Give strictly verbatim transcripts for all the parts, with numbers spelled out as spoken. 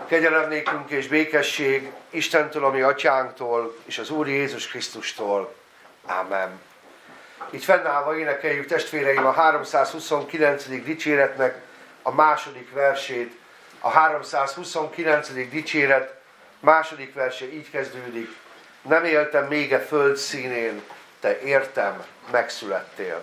Kegyelem nékünk és békesség Istentől, a mi atyánktól, és az Úr Jézus Krisztustól. Ámen. Így fennállva énekeljük, testvéreim, a háromszázhuszonkilencedik dicséretnek a második versét. A háromszázhuszonkilencedik dicséret második verse így kezdődik. Nem éltem még e föld színén, te értem megszülettél.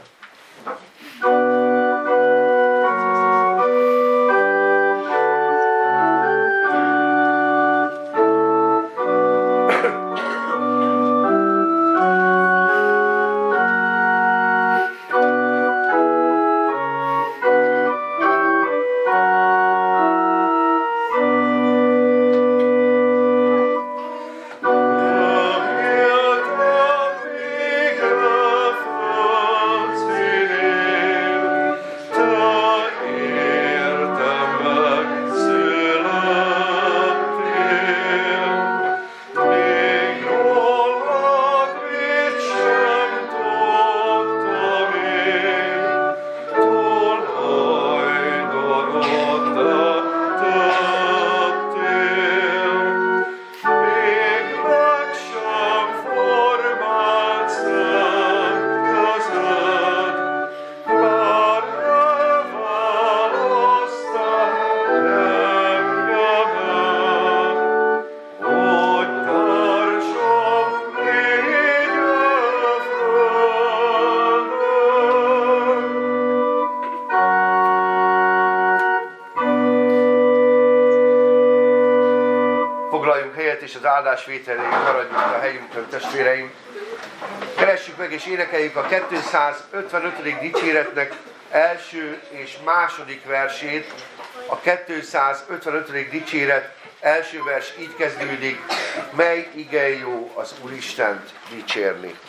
És az áldásvételéig maradjunk a helyünkön, testvéreim. Keressük meg és énekeljük a kétszázötvenötödik dicséretnek első és második versét. A kétszázötvenötödik dicséret első vers így kezdődik. Mely igen jó az Úristent dicsérni.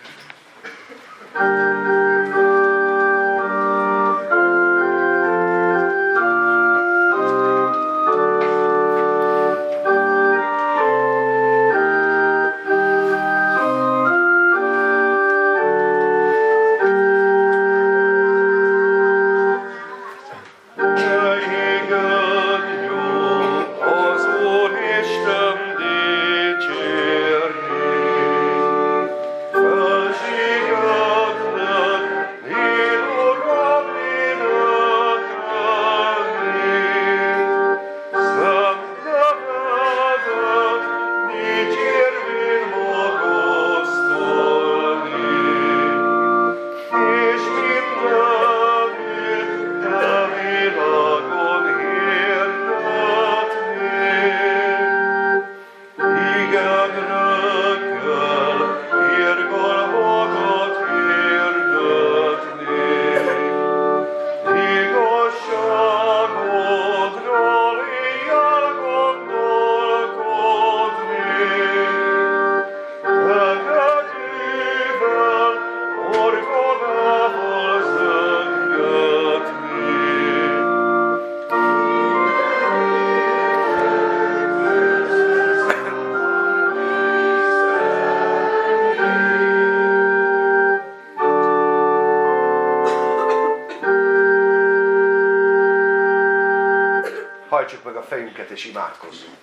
Hajtsuk meg a fejünket és imádkozzunk.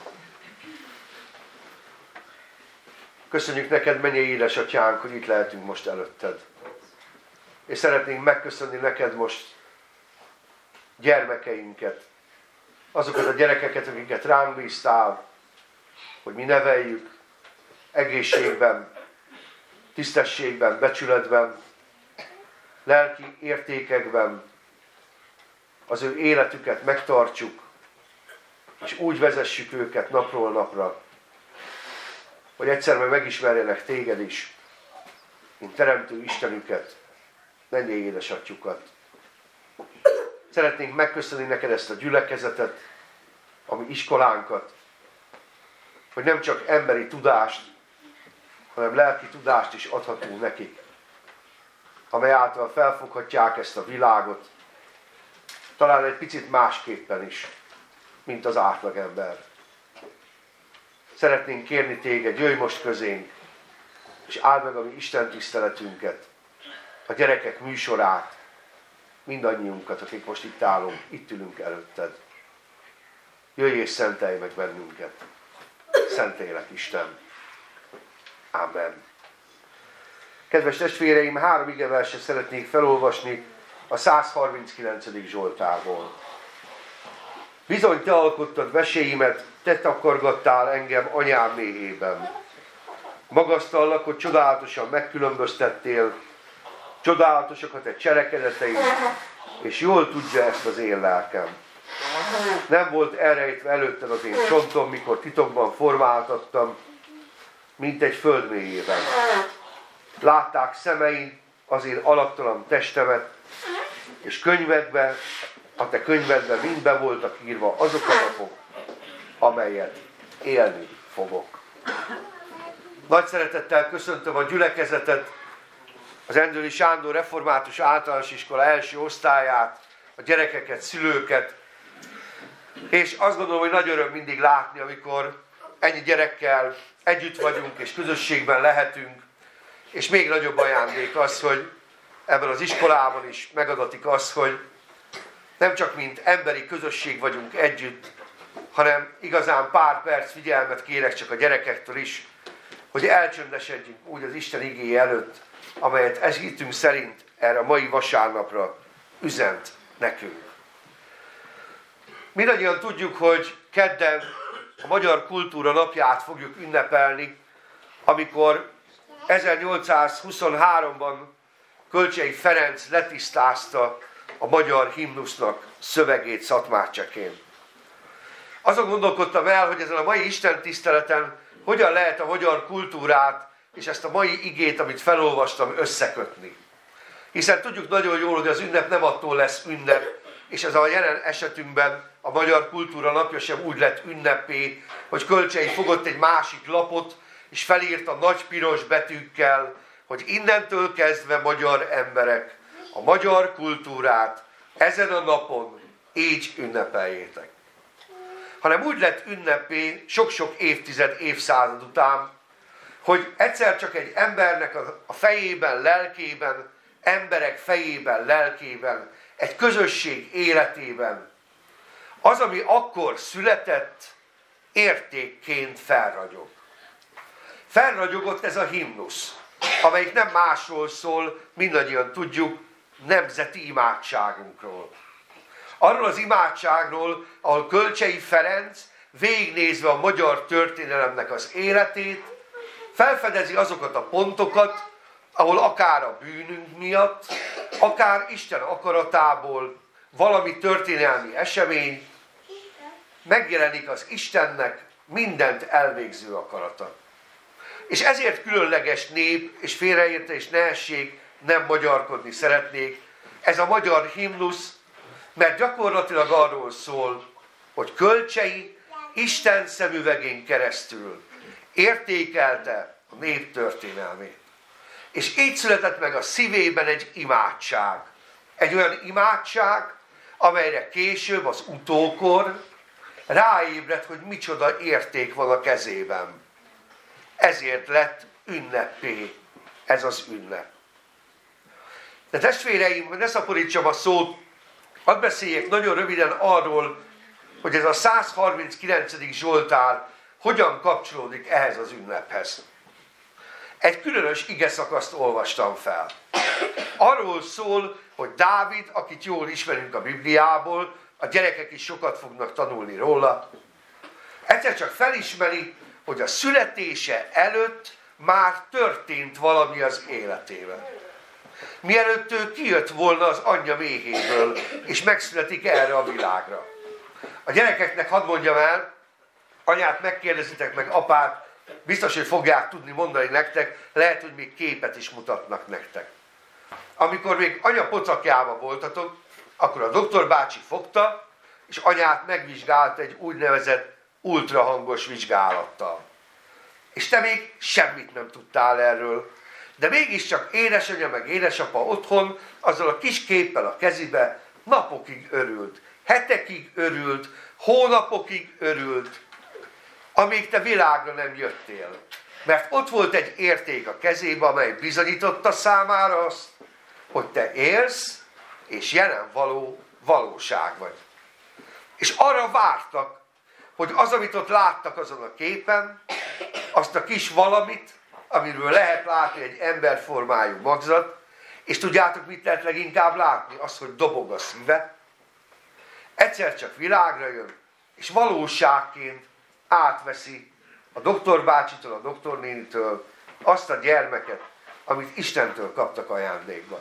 Köszönjük neked, mennyei édesatyánk, hogy itt lehetünk most előtted. És szeretnénk megköszönni neked most gyermekeinket, azokat a gyerekeket, akiket ránk bíztál, hogy mi neveljük egészségben, tisztességben, becsületben, lelki értékekben, az ő életüket megtartsuk, és úgy vezessük őket napról napra, hogy egyszer meg megismerjenek téged is, mint teremtő Istenüket, mennyei édesatyjukat. Szeretnénk megköszönni neked ezt a gyülekezetet, a mi iskolánkat, hogy nem csak emberi tudást, hanem lelki tudást is adhatunk nekik, amely által felfoghatják ezt a világot, talán egy picit másképpen is, mint az átlagember. Szeretnénk kérni téged, jöjj most közénk, és áld meg a mi Isten tiszteletünket, a gyerekek műsorát, mindannyiunkat, akik most itt állunk, itt ülünk előtted. jöjj és szentelj meg bennünket. Szentélek Isten. Amen. Kedves testvéreim, három igeverset szeretnék felolvasni a száz harminckilencedik Zsoltárból. Bizony te alkottad veséimet, te takargattál engem anyám méhében. Magasztallak, hogy csodálatosan megkülönböztettél, csodálatosak a te cselekedeteid, és jól tudja ezt az én lelkem. Nem volt elrejtve előtted az én csontom, mikor titokban formáltattam, mint egy föld mélyében. Látták szemeim az én alaktalan testemet, és könyvedben, a te könyvedben mind be voltak írva azok a napok, amelyet élni fogok. Nagy szeretettel köszöntöm a gyülekezetet, az Endőli Sándor Református Általános Iskola első osztályát, a gyerekeket, szülőket, és azt gondolom, hogy nagy öröm mindig látni, amikor ennyi gyerekkel együtt vagyunk, és közösségben lehetünk, és még nagyobb ajándék az, hogy ebben az iskolában is megadatik az, hogy nem csak mint emberi közösség vagyunk együtt, hanem igazán pár perc figyelmet kérek csak a gyerekektől is, hogy elcsöndesedjünk úgy az Isten igéje előtt, amelyet ez hitünk szerint erre a mai vasárnapra üzent nekünk. Mindannyian tudjuk, hogy kedden a Magyar Kultúra Napját fogjuk ünnepelni, amikor ezernyolcszázhuszonháromban Kölcsey Ferenc letisztázta a magyar himnusznak szövegét Szatmárcsekén. Azon gondolkodtam el, hogy ezen a mai istentiszteleten hogyan lehet a magyar kultúrát és ezt a mai igét, amit felolvastam, összekötni. Hiszen tudjuk nagyon jól, hogy az ünnep nem attól lesz ünnep, és ez a jelen esetünkben a Magyar Kultúra Napja sem úgy lett ünnepé, hogy Kölcsey fogott egy másik lapot, és felírta nagy piros betűkkel, hogy innentől kezdve magyar emberek a magyar kultúrát ezen a napon így ünnepeljétek. Hanem úgy lett ünnepé sok-sok évtized, évszázad után, hogy egyszer csak egy embernek a fejében, lelkében, emberek fejében, lelkében, egy közösség életében az, ami akkor született, értékként felragyog. Felragyogott ez a himnusz, amelyik nem másról szól, mindannyian tudjuk, nemzeti imádságunkról. Arról az imádságról, ahol Kölcsey Ferenc végignézve a magyar történelemnek az életét, felfedezi azokat a pontokat, ahol akár a bűnünk miatt, akár Isten akaratából valami történelmi esemény, megjelenik az Istennek mindent elvégző akarata. És ezért különleges nép és félreértés ne essék, nem magyarkodni szeretnék. Ez a magyar himnusz, mert gyakorlatilag arról szól, hogy Kölcsey Isten szemüvegén keresztül értékelte a nép történelmét. És így született meg a szívében egy imádság. Egy olyan imádság, amelyre később az utókor ráébredt, hogy micsoda érték van a kezében. Ezért lett ünnepé ez az ünnep. De testvéreim, ne szaporítsam a szót, hadd beszéljek nagyon röviden arról, hogy ez a száz harminckilencedik Zsoltár hogyan kapcsolódik ehhez az ünnephez. Egy különös igeszakaszt olvastam fel. Arról szól, hogy Dávid, akit jól ismerünk a Bibliából, a gyerekek is sokat fognak tanulni róla, egyszer csak felismeri, hogy a születése előtt már történt valami az életében. Mielőtt ő kijött volna az anyja méhéből, és megszületik erre a világra. A gyerekeknek hadd mondjam el, anyát megkérdezitek meg, apát, biztos, hogy fogják tudni mondani nektek, lehet, hogy még képet is mutatnak nektek. Amikor még anya pocakjában voltatok, akkor a doktor bácsi fogta, és anyát megvizsgált egy úgynevezett ultrahangos vizsgálattal. És te még semmit nem tudtál erről. De mégiscsak édesanyja meg édesapa otthon, azzal a kis képpel a kezibe napokig örült, hetekig örült, hónapokig örült, amíg te világra nem jöttél. Mert ott volt egy érték a kezébe, amely bizonyította számára azt, hogy te élsz, és jelen való valóság vagy. És arra vártak, hogy az, amit ott láttak azon a képen, azt a kis valamit, amiről lehet látni egy emberformájú magzat, és tudjátok, mit lehet leginkább látni? Az, hogy dobog a szíve. Egyszer csak világra jön, és valóságként átveszi a doktorbácsitól, a doktornénitől azt a gyermeket, amit Istentől kaptak ajándékba.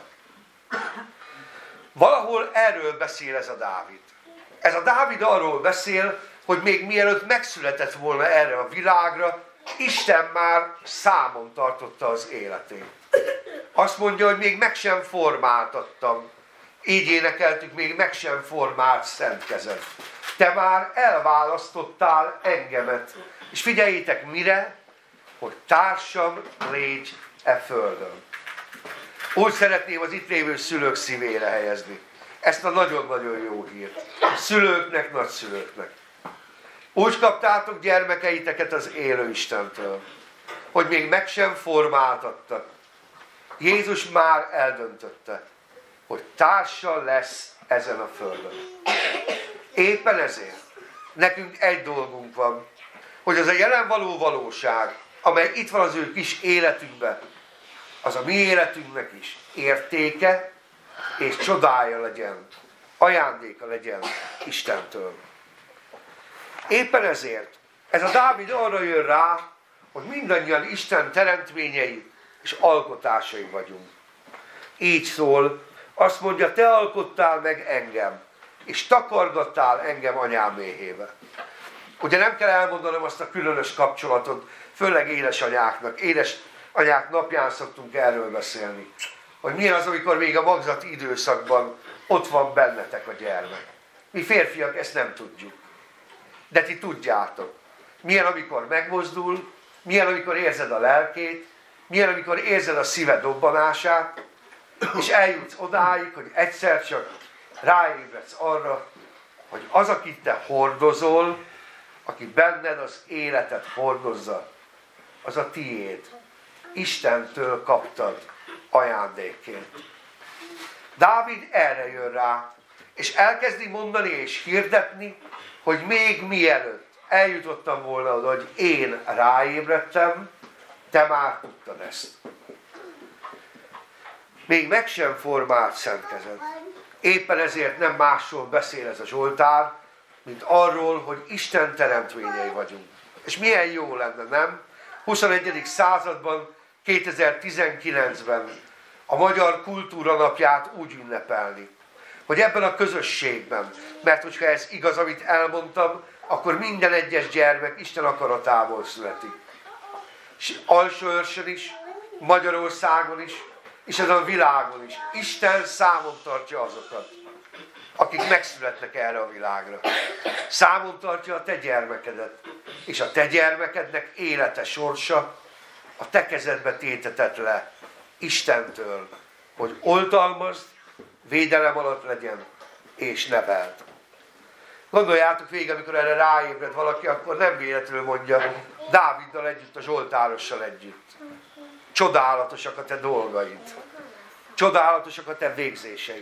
Valahol erről beszél ez a Dávid. Ez a Dávid arról beszél, hogy még mielőtt megszületett volna erre a világra, Isten már számon tartotta az életét. Azt mondja, hogy még meg sem formáltattam. Így énekeltük, még meg sem formált szent kezed. Te már elválasztottál engemet. És figyeljétek mire, hogy társam légy e földön. Úgy szeretném az itt lévő szülők szívére helyezni ezt a nagyon-nagyon jó hírt. Szülőknek, nagyszülőknek. Úgy kaptátok gyermekeiteket az élő Istentől, hogy még meg sem formáltattak. Jézus már eldöntötte, hogy társa lesz ezen a földön. Éppen ezért nekünk egy dolgunk van, hogy az a jelen való valóság, amely itt van az ő kis életünkben, az a mi életünknek is értéke és csodája legyen, ajándéka legyen Istentől. Éppen ezért ez a Dávid arra jön rá, hogy mindannyian Isten teremtményei és alkotásai vagyunk. Így szól, azt mondja, te alkottál meg engem, és takargattál engem anyám méhébe. Ugye nem kell elmondanom azt a különös kapcsolatot, főleg édesanyáknak, édesanyák napján szoktunk erről beszélni, hogy milyen az, amikor még a magzati időszakban ott van bennetek a gyermek. Mi férfiak ezt nem tudjuk. De ti tudjátok. Milyen, amikor megmozdul, milyen, amikor érzed a lelkét, milyen, amikor érzed a szíved dobbanását, és eljutsz odáig, hogy egyszer csak ráébredsz arra, hogy az, akit te hordozol, aki benned az életet hordozza, az a tiéd. Istentől kaptad ajándékként. Dávid erre jön rá, és elkezdi mondani és hirdetni, hogy még mielőtt eljutottam volna oda, hogy én ráébredtem, te már tudtad ezt. Még meg sem formált szent kezed. Éppen ezért nem másról beszél ez a Zsoltár, mint arról, hogy Isten teremtményei vagyunk. És milyen jó lenne, nem? huszonegyedik században, kétezer-tizenkilencben a Magyar Kultúra Napját úgy ünnepelni, hogy ebben a közösségben, mert hogyha ez igaz, amit elmondtam, akkor minden egyes gyermek Isten akaratából születik. És Alsóörsön is, Magyarországon is, és ezen a világon is. Isten számon tartja azokat, akik megszületnek erre a világra. Számon tartja a te gyermekedet, és a te gyermekednek élete sorsa a te kezedbe tétetett le Istentől, hogy oltalmazd, védelem alatt legyen, és neveld. Gondoljátok végig, amikor erre ráébred valaki, akkor nem véletlenül mondja Dáviddal együtt, a Zsoltárossal együtt. Csodálatosak a te dolgaid. Csodálatosak a te végzéseid.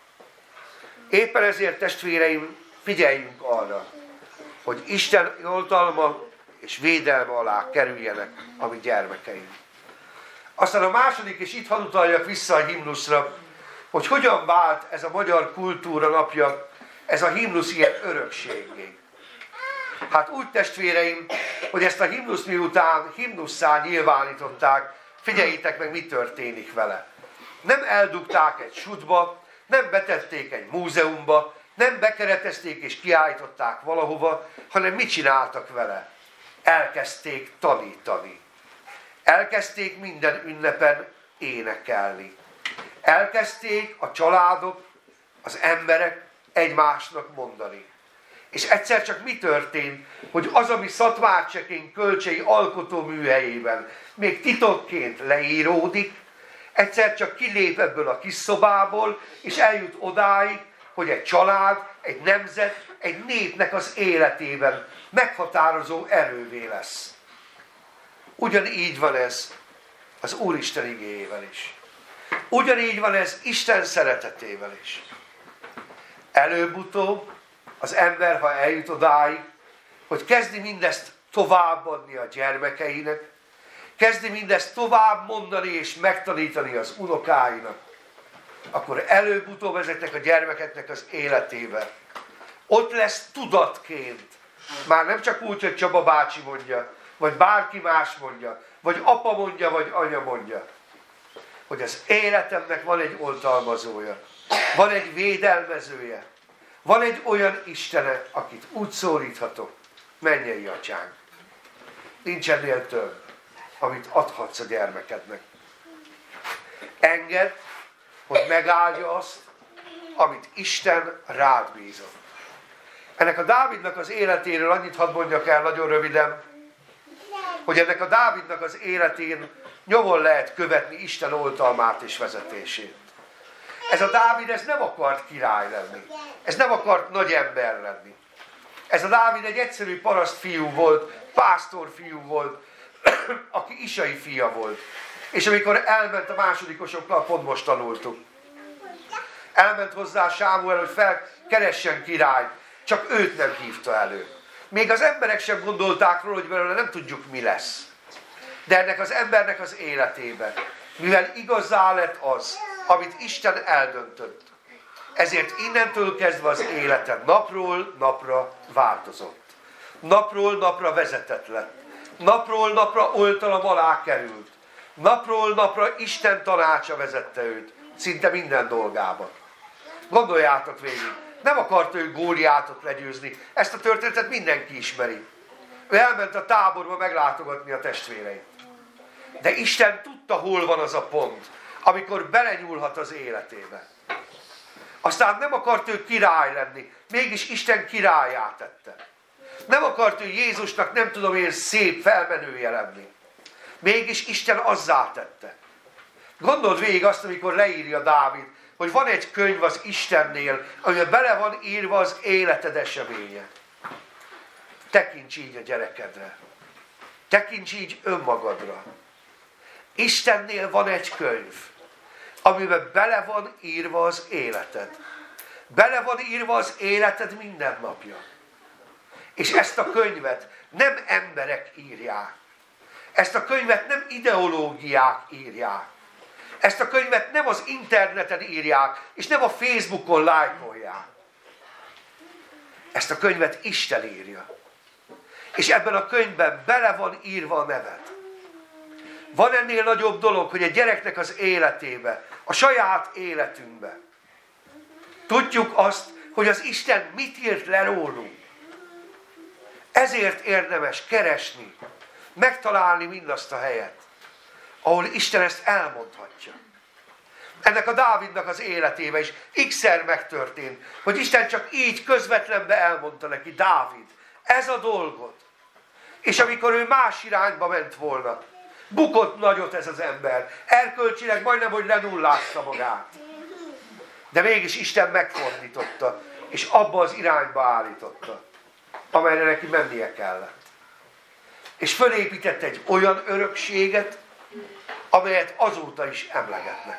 Éppen ezért, testvéreim, figyeljünk arra, hogy Isten oltalma és védelme alá kerüljenek a mi gyermekeink. Aztán a második, és itt hadd utaljak vissza a himnuszra, hogy hogyan vált ez a Magyar Kultúra Napja, ez a himnusz ilyen örökségé. Hát úgy, testvéreim, hogy ezt a himnuszt miután himnusszá nyilvánították, figyeljétek meg, mi történik vele. Nem eldugták egy sudba, nem betették egy múzeumba, nem bekeretezték és kiállították valahova, hanem mit csináltak vele? Elkezdték tanítani. Elkezdték minden ünnepen énekelni. Elkezdték a családok, az emberek egymásnak mondani. És egyszer csak mi történt, hogy az, ami Szatmárcsekén Kölcsei alkotóműhelyében még titokként leíródik, egyszer csak kilép ebből a kis szobából, és eljut odáig, hogy egy család, egy nemzet, egy népnek az életében meghatározó erővé lesz. Ugyanígy van ez az Úristen igéjével is. Ugyanígy van ez Isten szeretetével is. Előbb-utóbb az ember, ha eljut odáig, hogy kezdi mindezt továbbadni a gyermekeinek, kezdi mindezt tovább mondani és megtanítani az unokáinak, akkor előbb-utóbb ezeknek a gyermekeknek az életébe ott lesz tudatként. Már nem csak úgy, hogy Csaba bácsi mondja, vagy bárki más mondja, vagy apa mondja, vagy anya mondja, hogy az életemnek van egy oltalmazója, van egy védelmezője, van egy olyan Istene, akit úgy szólíthatok, mennyei atyánk. Nincs ennél több, amit adhatsz a gyermekednek. Engedd, hogy megáldja azt, amit Isten rád bízott. Ennek a Dávidnak az életéről annyit hadd mondjak el nagyon röviden, hogy ennek a Dávidnak az életén nyomon lehet követni Isten oltalmát és vezetését. Ez a Dávid ez nem akart király lenni. Ez nem akart nagy ember lenni. Ez a Dávid egy egyszerű paraszt fiú volt, pásztor fiú volt, aki Isai fia volt. És amikor elment a másodikosokkal, pont most tanultuk. Elment hozzá Sámuel, hogy felkeressen királyt, csak őt nem hívta elő. Még az emberek sem gondolták róla, hogy belőle nem tudjuk, mi lesz. De ennek az embernek az életében, mivel igazá lett az, amit Isten eldöntött, ezért innentől kezdve az életed napról napra változott. Napról napra vezetett lett. Napról napra oltalom alá került. Napról napra Isten tanácsa vezette őt, szinte minden dolgában. Gondoljátok végig, nem akart ő Góliátot legyőzni, ezt a történetet mindenki ismeri. Ő elment a táborba meglátogatni a testvéreit. De Isten tudta, hol van az a pont, amikor belenyúlhat az életébe. Aztán nem akart ő király lenni, mégis Isten királyá tette. Nem akart ő Jézusnak, nem tudom én, szép felmenője lenni. Mégis Isten azzá tette. Gondold végig azt, amikor leírja Dávid, hogy van egy könyv az Istennél, amiben bele van írva az életed eseménye. Tekints így a gyerekedre. Tekints így önmagadra. Istennél van egy könyv, amiben bele van írva az életed. Bele van írva az életed minden napja. És ezt a könyvet nem emberek írják. Ezt a könyvet nem ideológiák írják. Ezt a könyvet nem az interneten írják, és nem a Facebookon lájkolják. Ezt a könyvet Isten írja. És ebben a könyvben bele van írva a neved. Van ennél nagyobb dolog, hogy egy gyereknek az életébe, a saját életünkbe tudjuk azt, hogy az Isten mit írt le rólunk. Ezért érdemes keresni, megtalálni mindazt a helyet, ahol Isten ezt elmondhatja. Ennek a Dávidnak az életébe is x-szer megtörtént, hogy Isten csak így közvetlenbe elmondta neki, Dávid, ez a dolgod. És amikor ő más irányba ment volna, bukott nagyot ez az ember, erkölcsileg majdnem, hogy lenullázta magát. De mégis Isten megfordította, és abba az irányba állította, amelyre neki mennie kellett. És fölépített egy olyan örökséget, amelyet azóta is emlegetnek.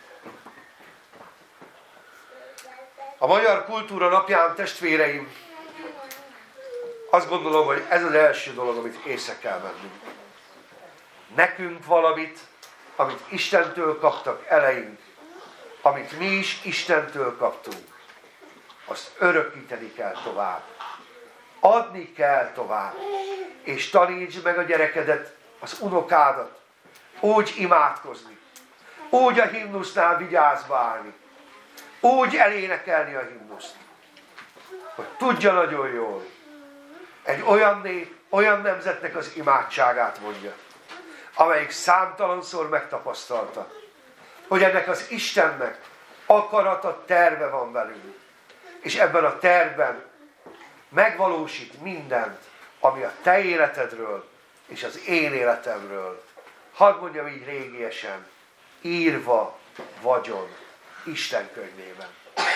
A Magyar Kultúra Napján, testvéreim, azt gondolom, hogy ez az első dolog, amit észre kell vennünk. Nekünk valamit, amit Istentől kaptak eleink, amit mi is Istentől kaptunk, azt örökíteni kell tovább. Adni kell tovább. És tanítsd meg a gyerekedet, az unokádat, úgy imádkozni, úgy a himnusznál vigyázba állni, úgy elénekelni a himnuszt, hogy tudja nagyon jól, egy olyan nép, olyan nemzetnek az imádságát mondja, amelyik számtalanszor megtapasztalta, hogy ennek az Istennek akarata, terve van velünk. És ebben a tervben megvalósít mindent, ami a te életedről és az én életemről, hadd mondjam így régiesen, írva vagyon Isten könyvében.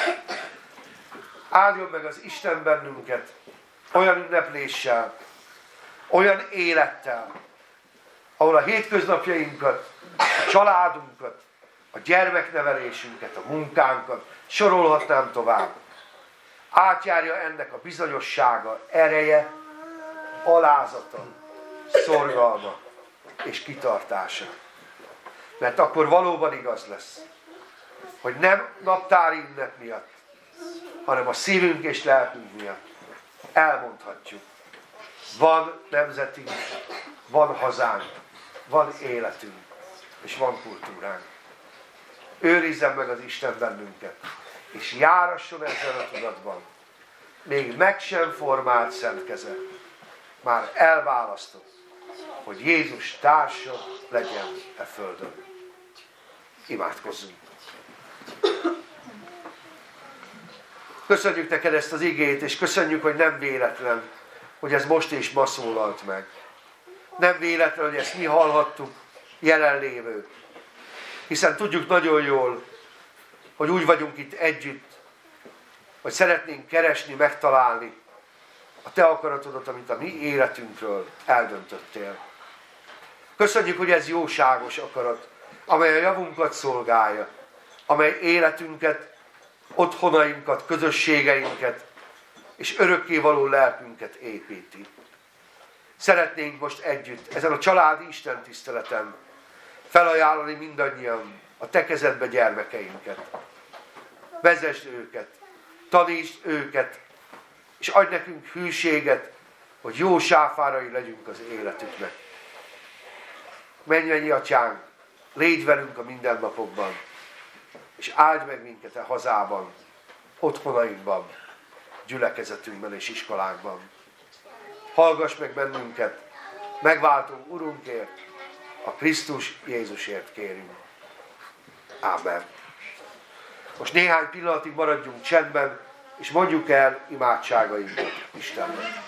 Áldjon meg az Isten bennünket olyan ünnepléssel, olyan élettel, ahol a hétköznapjainkat, a családunkat, a gyermeknevelésünket, a munkánkat, sorolhatnám tovább. Átjárja ennek a bizonyossága, ereje, alázata, szorgalma és kitartása. Mert akkor valóban igaz lesz, hogy nem naptári ünnep miatt, hanem a szívünk és lelkünk miatt elmondhatjuk. Van nemzetünk, van hazánk, van életünk, és van kultúránk. Őrizzen meg az Isten bennünket, és járasson ezzel a tudatban. Még meg sem formált szent keze már elválasztott, hogy Jézus társa legyen e földön. Imádkozzunk! Köszönjük neked ezt az igét, és köszönjük, hogy nem véletlen, hogy ez most és ma szólalt meg. Nem véletlen, hogy ezt mi hallhattuk jelenlévők. Hiszen tudjuk nagyon jól, hogy úgy vagyunk itt együtt, hogy szeretnénk keresni, megtalálni a te akaratodat, amit a mi életünkről eldöntöttél. Köszönjük, hogy ez jóságos akarat, amely a javunkat szolgálja, amely életünket, otthonainkat, közösségeinket és örökkévaló lelkünket építi. Szeretnénk most együtt, ezen a családi istentiszteleten felajánlani mindannyian a te kezedbe gyermekeinket. Vezesd őket, tanítsd őket, és adj nekünk hűséget, hogy jó sáfárai legyünk az életüknek. Mennyei Atyánk, légy velünk a mindennapokban, és áld meg minket a hazában, otthonainkban, gyülekezetünkben és iskolánkban. Hallgass meg bennünket, megváltó Urunkért, a Krisztus Jézusért kérünk. Ámen. Most néhány pillanatig maradjunk csendben, és mondjuk el imádságainkat Istennek.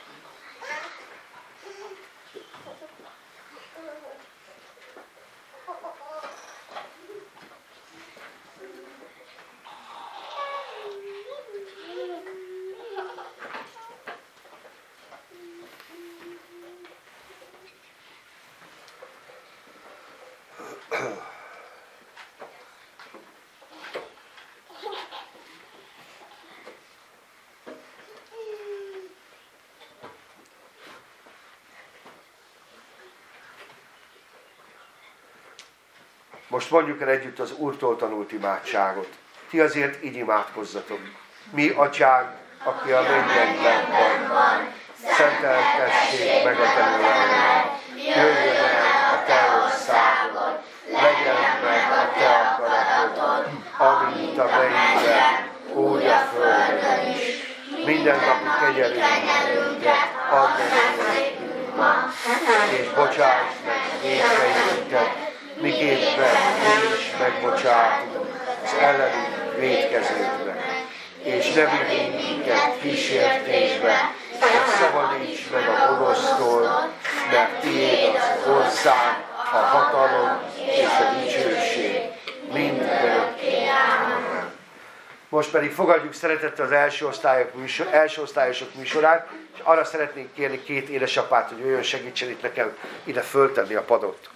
Most mondjuk el együtt az Úrtól tanult imádságot. Ti azért így imádkozzatok. Mi, Atyánk, aki a mennyekben van, szenteltessék meg a te neved. Jöjjön el a te országod, legyen meg a te akaratod, amint a mennyben, úgy a földön is. Mindennapi kegyelmünket add meg nékünk ma, és bocsáss meg vétkeinket, miképpen mi is megbocsátunk az ellenünk vétkezőknek. És ne vigyünk minket kísértésbe, de szabadíts meg a gonosztól, mert tiéd az ország, a hatalom és a dicsőség mindörökké. Amen. Most pedig fogadjuk szeretettel az első, osztályok műsor, első osztályosok műsorát, és arra szeretnénk kérni két édesapát, hogy jöjjön segítsen itt nekem ide föltenni a padot.